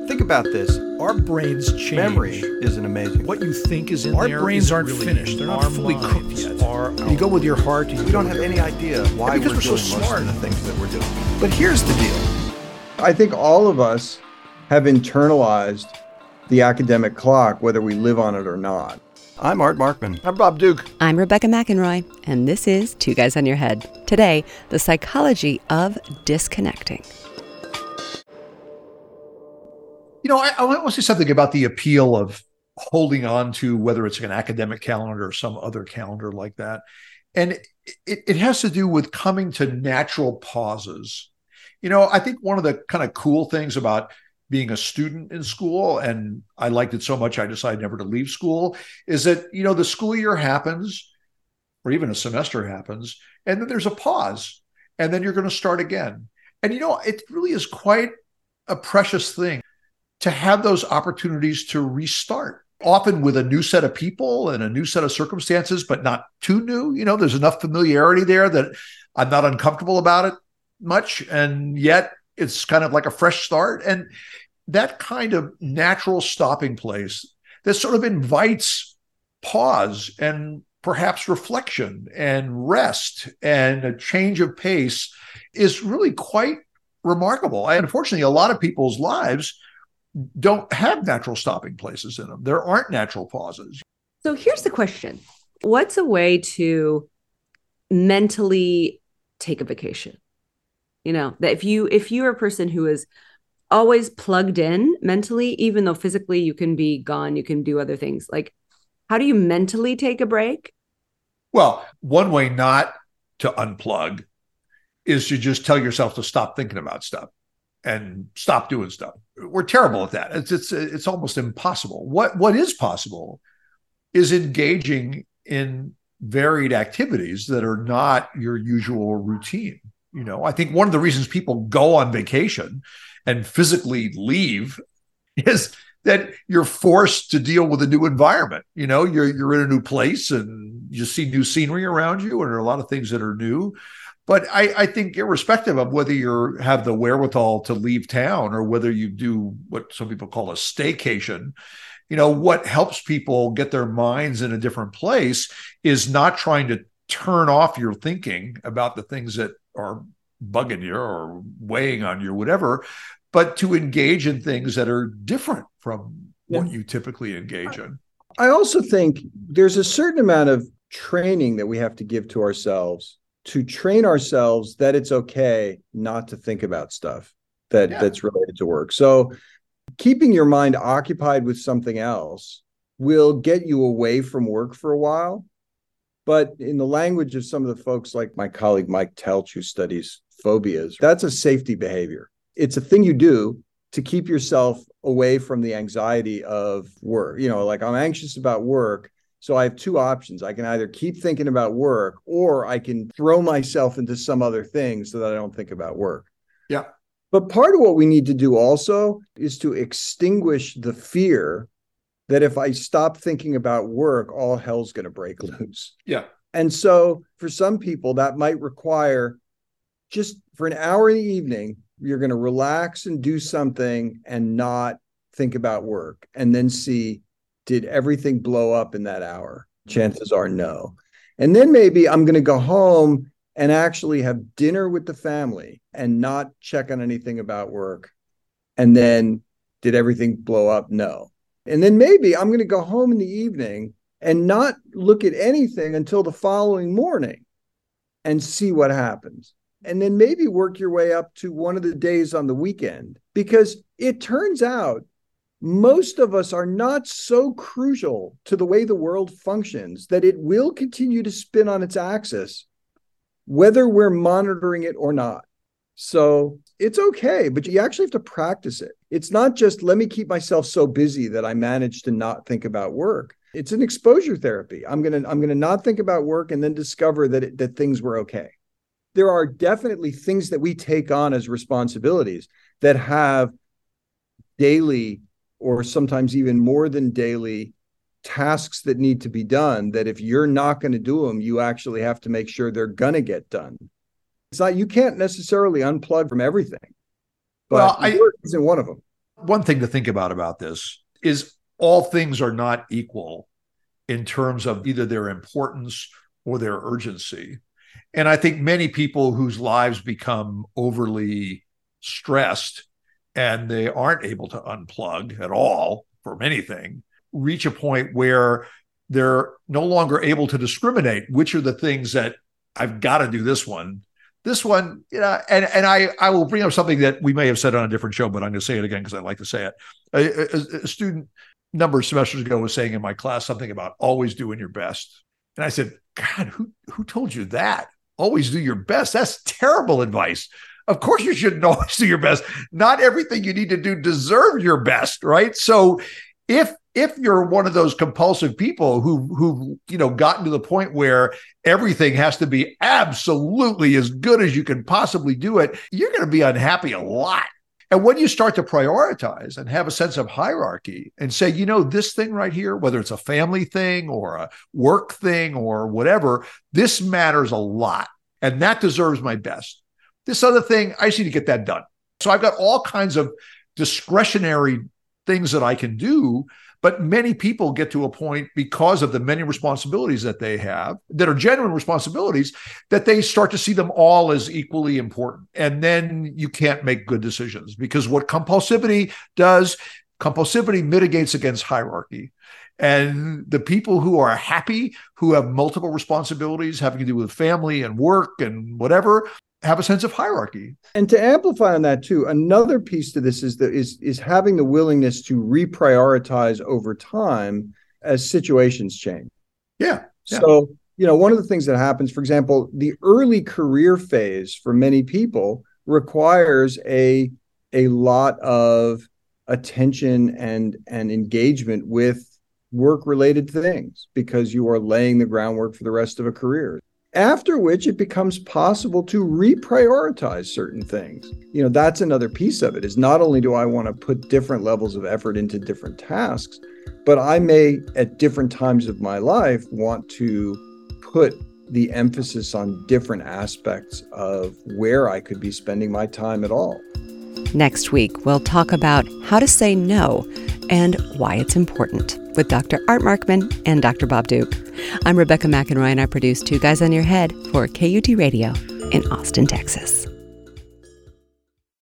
Think about this. Our brains change. Memory isn't amazing. What you think is in Our there. Our brains aren't really finished. They're not fully cooked yet. You go with your heart. We don't have any idea why because we're we're doing so most smart. of the things that we're doing. But here's the deal. I think all of us have internalized the academic clock, whether we live on it or not. I'm Art Markman. I'm Bob Duke. I'm Rebecca McEnroy, and this is Two Guys on Your Head. Today, the psychology of disconnecting. You know, I want to say something about the appeal of holding on to whether it's an academic calendar or some other calendar like that. And it has to do with coming to natural pauses. You know, I think one of the kind of cool things about being a student in school, and I liked it so much I decided never to leave school, is that, you know, the school year happens, or even a semester happens, and then there's a pause, and then you're going to start again. And, you know, it really is quite a precious thing to have those opportunities to restart, often with a new set of people and a new set of circumstances, but not too new. You know, there's enough familiarity there that I'm not uncomfortable about it much. And yet it's kind of like a fresh start. And that kind of natural stopping place that sort of invites pause and perhaps reflection and rest and a change of pace is really quite remarkable. And unfortunately, a lot of people's lives don't have natural stopping places in them. There aren't natural pauses. So here's the question. What's a way to mentally take a vacation? You know, that if you're a person who is always plugged in mentally, even though physically you can be gone, you can do other things. Like, how do you mentally take a break? Well, one way not to unplug is to just tell yourself to stop thinking about stuff and stop doing stuff. We're terrible at that. It's almost impossible. What is possible is engaging in varied activities that are not your usual routine. You know, I think one of the reasons people go on vacation and physically leave is that you're forced to deal with a new environment. You know, you're in a new place and you see new scenery around you, and there are a lot of things that are new. But I think irrespective of whether you have the wherewithal to leave town or whether you do what some people call a staycation, you know, what helps people get their minds in a different place is not trying to turn off your thinking about the things that are bugging you or weighing on you, whatever, but to engage in things that are different from what you typically engage in. I also think there's a certain amount of training that we have to give to ourselves to train ourselves that it's okay not to think about stuff that's related to work. So keeping your mind occupied with something else will get you away from work for a while. But in the language of some of the folks like my colleague Mike Telch, who studies phobias, that's a safety behavior. It's a thing you do to keep yourself away from the anxiety of work. You know, like I'm anxious about work, so I have two options. I can either keep thinking about work or I can throw myself into some other thing so that I don't think about work. Yeah. But part of what we need to do also is to extinguish the fear that if I stop thinking about work, all hell's going to break loose. Yeah. And so for some people, that might require just for an hour in the evening, you're going to relax and do something and not think about work, and then see, did everything blow up in that hour? Chances are no. And then maybe I'm going to go home and actually have dinner with the family and not check on anything about work. And then did everything blow up? No. And then maybe I'm going to go home in the evening and not look at anything until the following morning and see what happens. And then maybe work your way up to one of the days on the weekend, because it turns out most of us are not so crucial to the way the world functions that it will continue to spin on its axis, whether we're monitoring it or not. So it's okay, but you actually have to practice it. It's not just let me keep myself so busy that I manage to not think about work. It's an exposure therapy. I'm gonna not think about work and then discover that things were okay. There are definitely things that we take on as responsibilities that have daily or sometimes even more than daily tasks that need to be done, that if you're not going to do them, you actually have to make sure they're going to get done. It's not, you can't necessarily unplug from everything, but work isn't one of them. One thing to think about this is all things are not equal in terms of either their importance or their urgency. And I think many people whose lives become overly stressed and they aren't able to unplug at all from anything reach a point where they're no longer able to discriminate which are the things that I've got to do this one, and I will bring up something that we may have said on a different show, but I'm going to say it again because I like to say it. A student a number of semesters ago was saying in my class something about always doing your best. And I said, God, who told you that? Always do your best. That's terrible advice. Of course you shouldn't always do your best. Not everything you need to do deserves your best, right? So if you're one of those compulsive people who gotten to the point where everything has to be absolutely as good as you can possibly do it, you're going to be unhappy a lot. And when you start to prioritize and have a sense of hierarchy and say, this thing right here, whether it's a family thing or a work thing or whatever, this matters a lot. And that deserves my best. This other thing, I just need to get that done. So I've got all kinds of discretionary things that I can do. But many people get to a point because of the many responsibilities that they have that are genuine responsibilities that they start to see them all as equally important. And then you can't make good decisions because what compulsivity does, compulsivity mitigates against hierarchy. And the people who are happy, who have multiple responsibilities having to do with family and work and whatever, have a sense of hierarchy. And to amplify on that too, another piece to this is having the willingness to reprioritize over time as situations change. Yeah. So, one of the things that happens, for example, the early career phase for many people requires a lot of attention and engagement with work-related things because you are laying the groundwork for the rest of a career. After which it becomes possible to reprioritize certain things. That's another piece of it, is not only do I want to put different levels of effort into different tasks, but I may at different times of my life want to put the emphasis on different aspects of where I could be spending my time at all. Next week, we'll talk about how to say no and why it's important with Dr. Art Markman and Dr. Bob Duke. I'm Rebecca McEnroy, and I produce Two Guys on Your Head for KUT Radio in Austin, Texas.